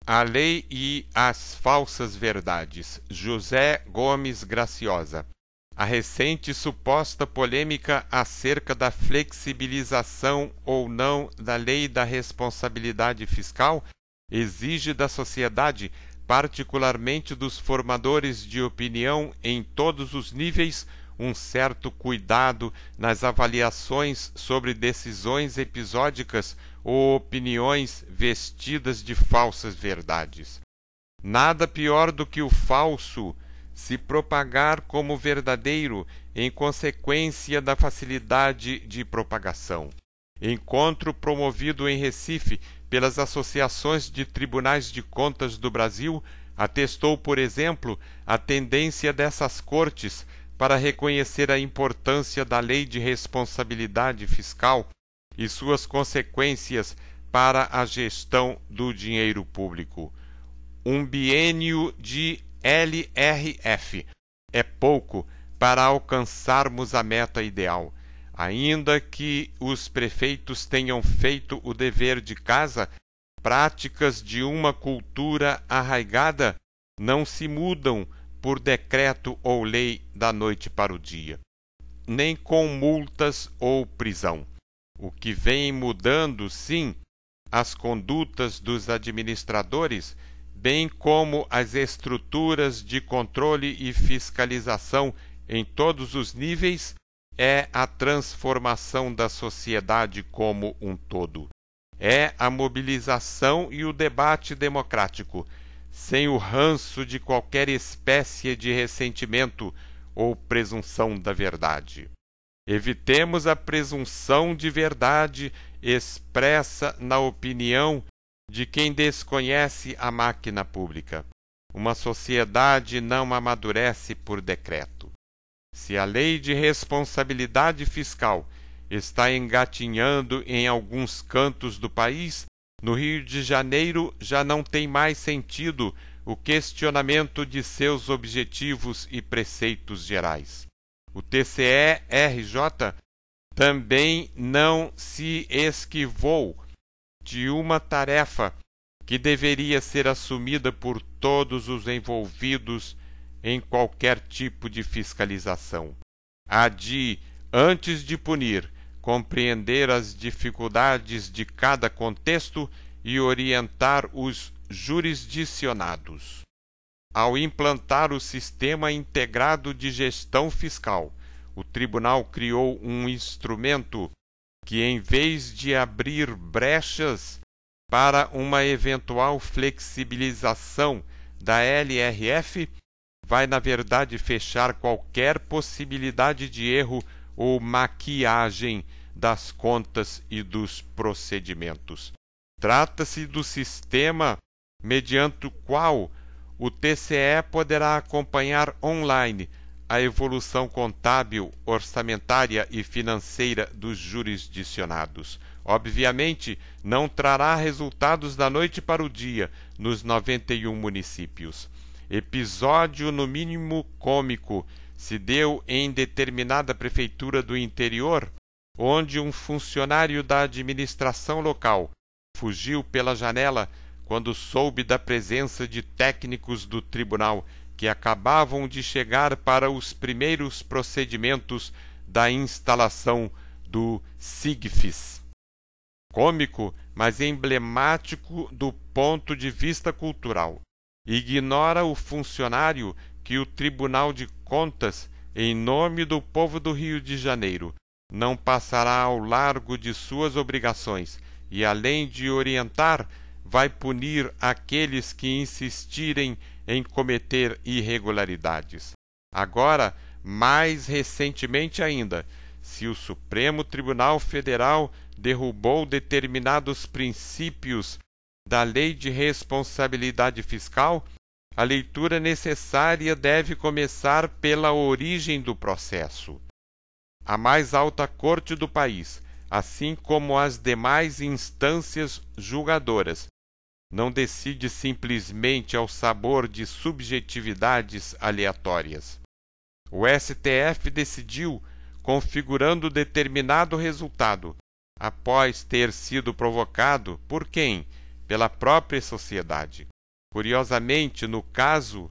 A Lei e as Falsas Verdades, José Gomes Graciosa. A recente suposta polêmica acerca da flexibilização ou não da Lei da Responsabilidade Fiscal exige da sociedade, particularmente dos formadores de opinião em todos os níveis, um certo cuidado nas avaliações sobre decisões episódicas ou opiniões vestidas de falsas verdades. Nada pior do que o falso se propagar como verdadeiro em consequência da facilidade de propagação. Encontro promovido em Recife pelas associações de tribunais de contas do Brasil atestou, por exemplo, a tendência dessas cortes para reconhecer a importância da Lei de Responsabilidade Fiscal e suas consequências para a gestão do dinheiro público. Um biênio de LRF é pouco para alcançarmos a meta ideal. Ainda que os prefeitos tenham feito o dever de casa, práticas de uma cultura arraigada não se mudam por decreto ou lei da noite para o dia, nem com multas ou prisão. O que vem mudando, sim, as condutas dos administradores, bem como as estruturas de controle e fiscalização em todos os níveis, é a transformação da sociedade como um todo. É a mobilização e o debate democrático, sem o ranço de qualquer espécie de ressentimento ou presunção da verdade. Evitemos a presunção de verdade expressa na opinião de quem desconhece a máquina pública. Uma sociedade não amadurece por decreto. Se a Lei de Responsabilidade Fiscal está engatinhando em alguns cantos do país, no Rio de Janeiro já não tem mais sentido o questionamento de seus objetivos e preceitos gerais. O TCE-RJ também não se esquivou de uma tarefa que deveria ser assumida por todos os envolvidos em qualquer tipo de fiscalização. A de, antes de punir, compreender as dificuldades de cada contexto e orientar os jurisdicionados. Ao implantar o Sistema Integrado de Gestão Fiscal, o Tribunal criou um instrumento que, em vez de abrir brechas para uma eventual flexibilização da LRF, vai, na verdade, fechar qualquer possibilidade de erro ou maquiagem das contas e dos procedimentos. Trata-se do sistema mediante o qual o TCE poderá acompanhar online a evolução contábil, orçamentária e financeira dos jurisdicionados. Obviamente, não trará resultados da noite para o dia nos 91 municípios. Episódio, no mínimo cômico, se deu em determinada prefeitura do interior, onde um funcionário da administração local fugiu pela janela quando soube da presença de técnicos do tribunal que acabavam de chegar para os primeiros procedimentos da instalação do SIGFIS. Cômico, mas emblemático do ponto de vista cultural. Ignora o funcionário que o Tribunal de Contas, em nome do povo do Rio de Janeiro, não passará ao largo de suas obrigações e, além de orientar, vai punir aqueles que insistirem em cometer irregularidades. Agora, mais recentemente ainda, se o Supremo Tribunal Federal derrubou determinados princípios da Lei de Responsabilidade Fiscal, a leitura necessária deve começar pela origem do processo. A mais alta corte do país, assim como as demais instâncias julgadoras, não decide simplesmente ao sabor de subjetividades aleatórias. O STF decidiu configurando determinado resultado, após ter sido provocado por quem? Pela própria sociedade. Curiosamente, no caso